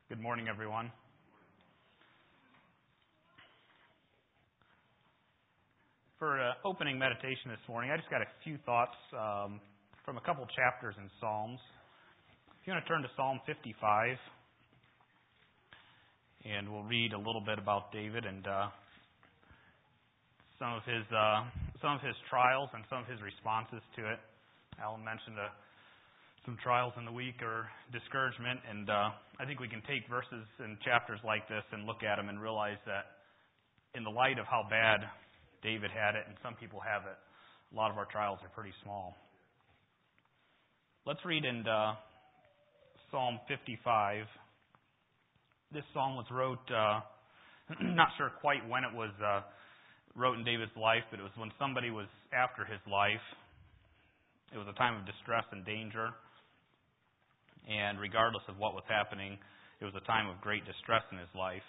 Good morning, everyone. For opening meditation this morning, I just got a few thoughts from a couple chapters in Psalms. If you want to turn to Psalm 55, and we'll read a little bit about David and some of his trials and some of his responses to it. Alan mentioned some trials in the week or discouragement, and I think we can take verses and chapters like this and look at them and realize that in the light of how bad David had it, and some people have it, a lot of our trials are pretty small. Let's read in Psalm 55. This psalm was wrote, not sure quite when it was wrote in David's life, but it was when somebody was after his life. It was a time of distress and danger. And regardless of what was happening, it was a time of great distress in his life.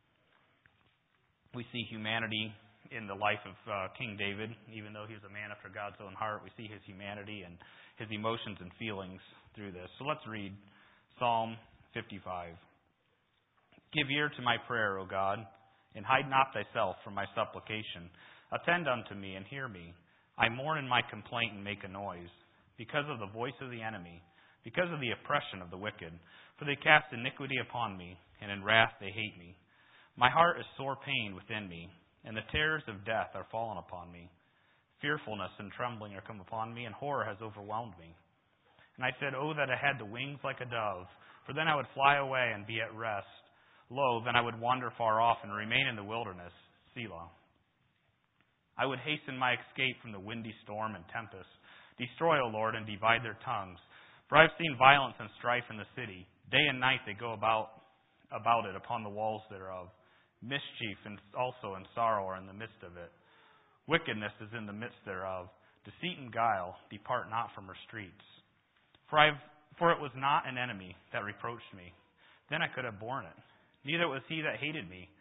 We see humanity in the life of King David. Even though he was a man after God's own heart, we see his humanity and his emotions and feelings through this. So let's read Psalm 55. Give ear to my prayer, O God, and hide not thyself from my supplication. Attend unto me and hear me. I mourn in my complaint and make a noise, because of the voice of the enemy, because of the oppression of the wicked. For they cast iniquity upon me, and in wrath they hate me. My heart is sore pained within me, and the terrors of death are fallen upon me. Fearfulness and trembling are come upon me, and horror has overwhelmed me. And I said, Oh, that I had the wings like a dove, for then I would fly away and be at rest. Lo, then I would wander far off and remain in the wilderness, Selah. I would hasten my escape from the windy storm and tempest. Destroy, O Lord, and divide their tongues. For I have seen violence and strife in the city. Day and night they go about it upon the walls thereof. Mischief and also and sorrow are in the midst of it. Wickedness is in the midst thereof. Deceit and guile depart not from her streets. For it was not an enemy that reproached me. Then I could have borne it. Neither was he that hated me,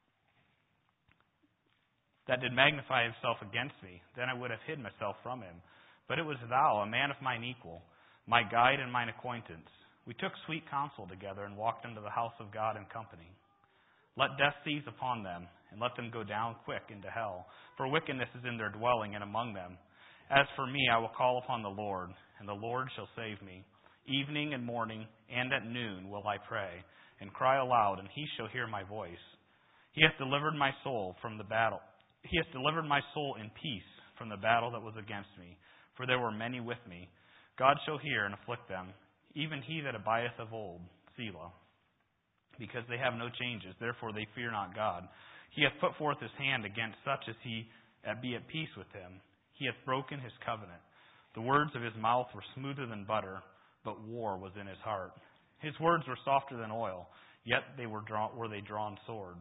that did magnify himself against me. Then I would have hid myself from him. But it was thou, a man of mine equal, my guide and mine acquaintance. We took sweet counsel together and walked into the house of God in company. Let death seize upon them, and let them go down quick into hell. For wickedness is in their dwelling and among them. As for me, I will call upon the Lord, and the Lord shall save me. Evening and morning and at noon will I pray, and cry aloud, and he shall hear my voice. He hath delivered my soul from the battle. He hath delivered my soul in peace from the battle that was against me, for there were many with me. God shall hear and afflict them, even he that abideth of old, Selah. Because they have no changes, therefore they fear not God. He hath put forth his hand against such as he be at peace with him. He hath broken his covenant. The words of his mouth were smoother than butter, but war was in his heart. His words were softer than oil, yet were they drawn swords.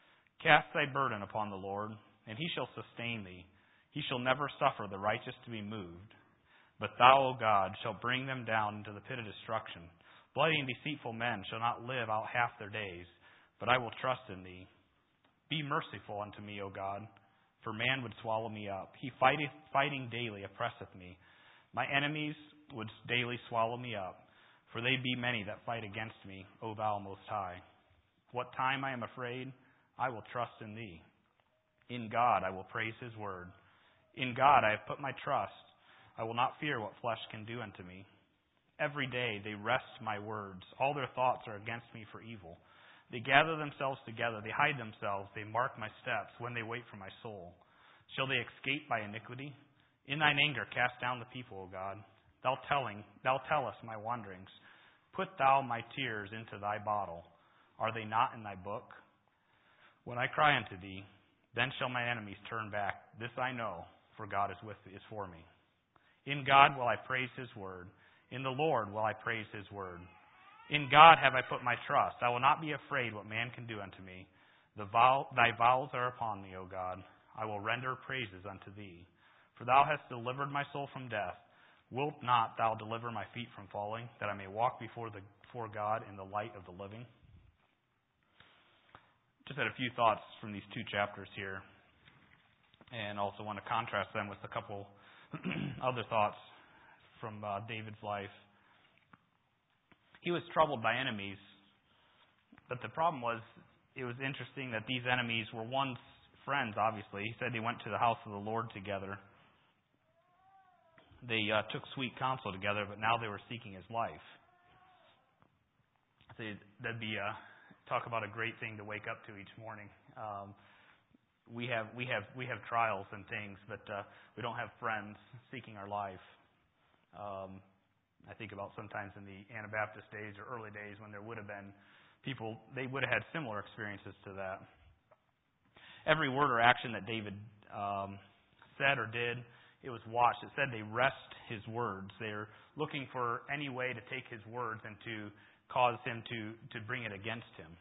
Cast thy burden upon the Lord, and he shall sustain thee. He shall never suffer the righteous to be moved. But thou, O God, shalt bring them down into the pit of destruction. Bloody and deceitful men shall not live out half their days, but I will trust in thee. Be merciful unto me, O God, for man would swallow me up. He fighting daily oppresseth me. My enemies would daily swallow me up, for they be many that fight against me, O thou Most High. What time I am afraid, I will trust in thee. In God I will praise his word. In God I have put my trust. I will not fear what flesh can do unto me. Every day they wrest my words. All their thoughts are against me for evil. They gather themselves together. They hide themselves. They mark my steps when they wait for my soul. Shall they escape by iniquity? In thine anger cast down the people, O God. Thou tellest my wanderings. Put thou my tears into thy bottle. Are they not in thy book? When I cry unto thee, then shall my enemies turn back. This I know, for God is for me. In God will I praise his word. In the Lord will I praise his word. In God have I put my trust. I will not be afraid what man can do unto me. Thy vows are upon me, O God. I will render praises unto thee. For thou hast delivered my soul from death. Wilt not thou deliver my feet from falling, that I may walk before God in the light of the living? Just had a few thoughts from these two chapters here, and also want to contrast them with a couple other thoughts from David's life. He was troubled by enemies But the problem was, it was interesting that these enemies were once friends, obviously. He said they went to the house of the Lord together. They took sweet counsel together, but now they were seeking his life. So that'd be talk about a great thing to wake up to each morning. We have trials and things, but we don't have friends seeking our life. I think about sometimes in the Anabaptist days or early days when there would have been people, they would have had similar experiences to that. Every word or action that David said or did, it was watched. It said they wrest his words. They're looking for any way to take his words and to cause him to bring it against him.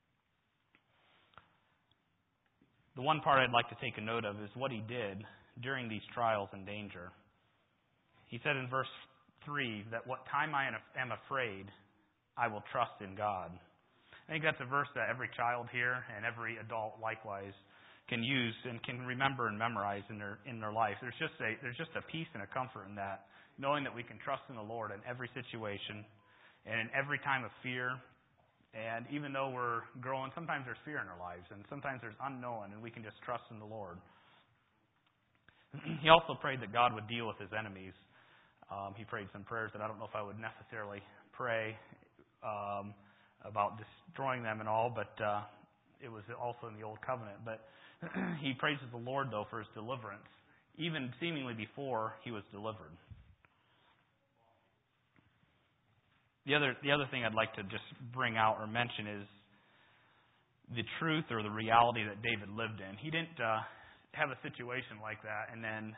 The one part I'd like to take a note of is what he did during these trials and danger. He said in verse 3 that what time I am afraid, I will trust in God. I think that's a verse that every child here and every adult likewise can use and can remember and memorize in their life. There's just a peace and a comfort in that, knowing that we can trust in the Lord in every situation and in every time of fear. And even though we're growing, sometimes there's fear in our lives, and sometimes there's unknown, and we can just trust in the Lord. He also prayed that God would deal with his enemies. He prayed some prayers that I don't know if I would necessarily pray about destroying them and all, but it was also in the Old Covenant. But he praises the Lord, though, for his deliverance, even seemingly before he was delivered. The other thing I'd like to just bring out or mention is the truth or the reality that David lived in. He didn't have a situation like that and then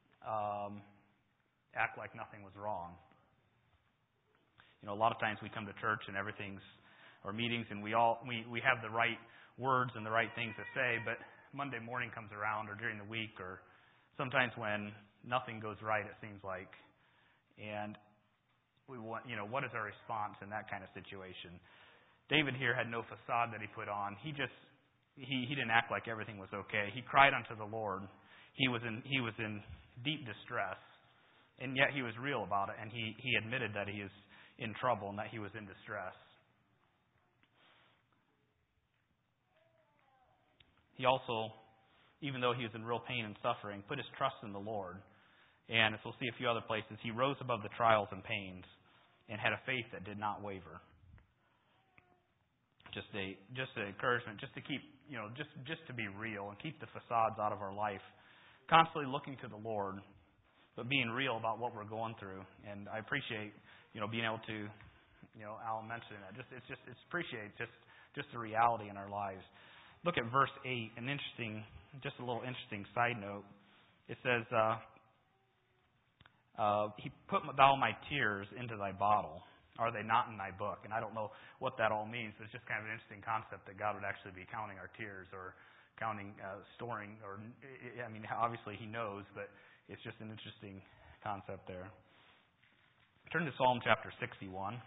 act like nothing was wrong. You know, a lot of times we come to church and or meetings, and we have the right words and the right things to say, but Monday morning comes around or during the week or sometimes when nothing goes right, it seems like, and we want, what is our response in that kind of situation? David here had no facade that he put on. He didn't act like everything was okay. He cried unto the Lord. He was in deep distress, and yet he was real about it, and he admitted that he is in trouble and that he was in distress. He also, even though he was in real pain and suffering, put his trust in the Lord. And as we'll see a few other places, he rose above the trials and pains and had a faith that did not waver. Just an encouragement, just to keep, just to be real and keep the facades out of our life. Constantly looking to the Lord, but being real about what we're going through. And I appreciate, being able to, Alan mentioning that. It's appreciate just the reality in our lives. Look at verse 8, just a little interesting side note. It says, he put thou my tears into thy bottle. Are they not in thy book? And I don't know what that all means, but it's just kind of an interesting concept that God would actually be counting our tears or counting, storing, or, obviously he knows, but it's just an interesting concept there. Turn to Psalm chapter 61.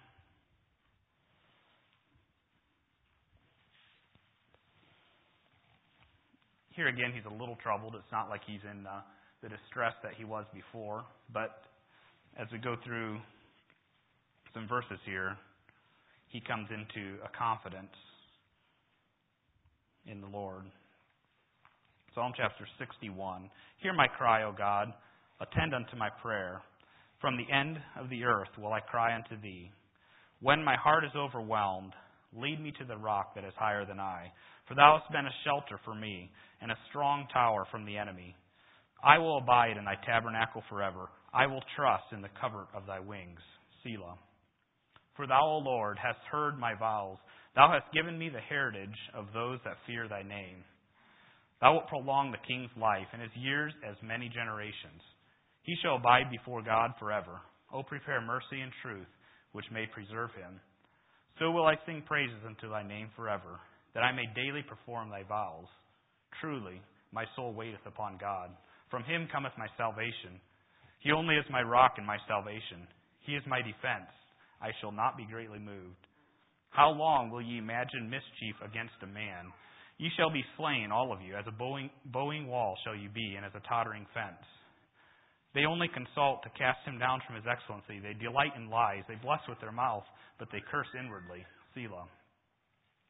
Here again, he's a little troubled. It's not like he's in the distress that he was before. But as we go through some verses here, he comes into a confidence in the Lord. Psalm chapter 61. Hear my cry, O God. Attend unto my prayer. From the end of the earth will I cry unto thee. When my heart is overwhelmed, lead me to the rock that is higher than I. For thou hast been a shelter for me, and a strong tower from the enemy. I will abide in thy tabernacle forever. I will trust in the covert of thy wings. Selah. For thou, O Lord, hast heard my vows. Thou hast given me the heritage of those that fear thy name. Thou wilt prolong the king's life, and his years as many generations. He shall abide before God forever. O prepare mercy and truth, which may preserve him. So will I sing praises unto thy name forever, that I may daily perform thy vows. Truly, my soul waiteth upon God. From him cometh my salvation. He only is my rock and my salvation. He is my defense. I shall not be greatly moved. How long will ye imagine mischief against a man? Ye shall be slain, all of you. As a bowing wall shall you be, and as a tottering fence. They only consult to cast him down from his excellency. They delight in lies. They bless with their mouth, but they curse inwardly. Selah.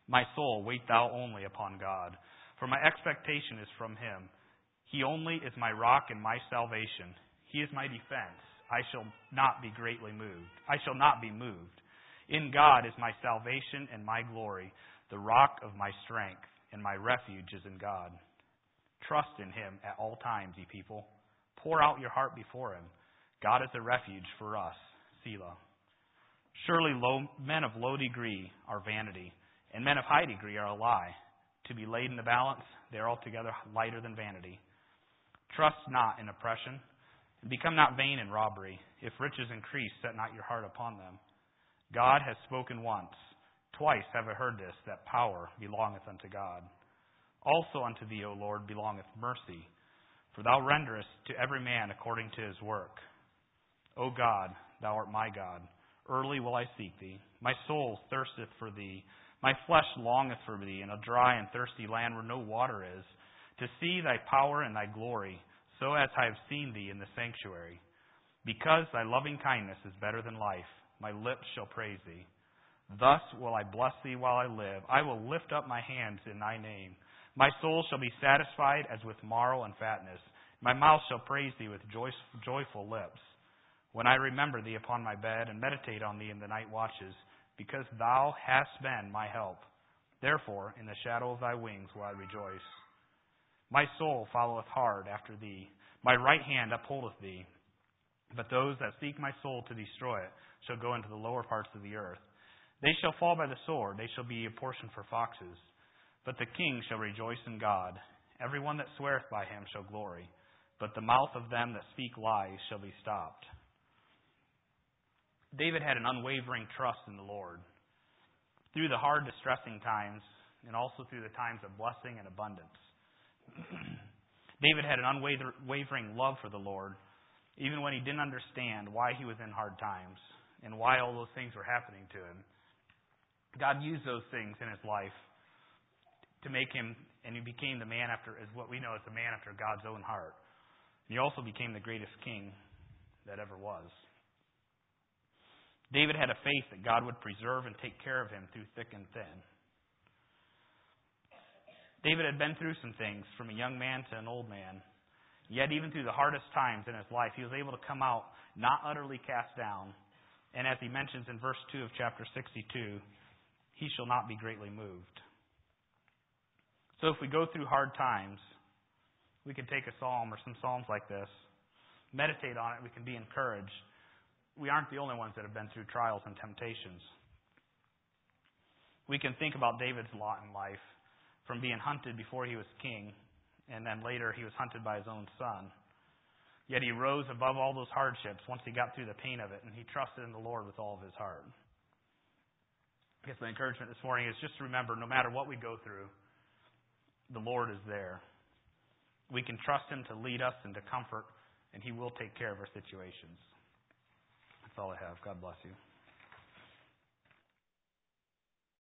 My soul, wait thou only upon God, for my expectation is from him. He only is my rock and my salvation. He is my defense. I shall not be greatly moved. I shall not be moved. In God is my salvation and my glory, the rock of my strength, and my refuge is in God. Trust in him at all times, ye people. Pour out your heart before him. God is a refuge for us. Selah. Surely men of low degree are vanity, and men of high degree are a lie. To be laid in the balance, they are altogether lighter than vanity. Trust not in oppression, and become not vain in robbery. If riches increase, set not your heart upon them. God has spoken once. Twice have I heard this, that power belongeth unto God. Also unto thee, O Lord, belongeth mercy, for thou renderest to every man according to his work. O God, thou art my God. Early will I seek thee. My soul thirsteth for thee. My flesh longeth for thee in a dry and thirsty land where no water is, to see thy power and thy glory, so as I have seen thee in the sanctuary. Because thy loving kindness is better than life, my lips shall praise thee. Thus will I bless thee while I live. I will lift up my hands in thy name. My soul shall be satisfied as with marrow and fatness. My mouth shall praise thee with joyful lips. When I remember thee upon my bed and meditate on thee in the night watches, because thou hast been my help. Therefore, in the shadow of thy wings will I rejoice. My soul followeth hard after thee. My right hand upholdeth thee. But those that seek my soul to destroy it shall go into the lower parts of the earth. They shall fall by the sword. They shall be a portion for foxes. But the king shall rejoice in God. Every one that sweareth by him shall glory. But the mouth of them that speak lies shall be stopped. David had an unwavering trust in the Lord. Through the hard, distressing times, and also through the times of blessing and abundance. David had an unwavering love for the Lord, even when he didn't understand why he was in hard times and why all those things were happening to him. God used those things in his life to make him, and he became the man after, as what we know as the man after God's own heart. And he also became the greatest king that ever was. David had a faith that God would preserve and take care of him through thick and thin. David had been through some things, from a young man to an old man. Yet even through the hardest times in his life, he was able to come out not utterly cast down. And as he mentions in verse 2 of chapter 62, he shall not be greatly moved. So if we go through hard times, we can take a psalm or some psalms like this, meditate on it, we can be encouraged. We aren't the only ones that have been through trials and temptations. We can think about David's lot in life, from being hunted before he was king, and then later he was hunted by his own son. Yet he rose above all those hardships once he got through the pain of it, and he trusted in the Lord with all of his heart. I guess the encouragement this morning is just to remember, no matter what we go through, the Lord is there. We can trust him to lead us and to comfort, and he will take care of our situations. That's all I have. God bless you.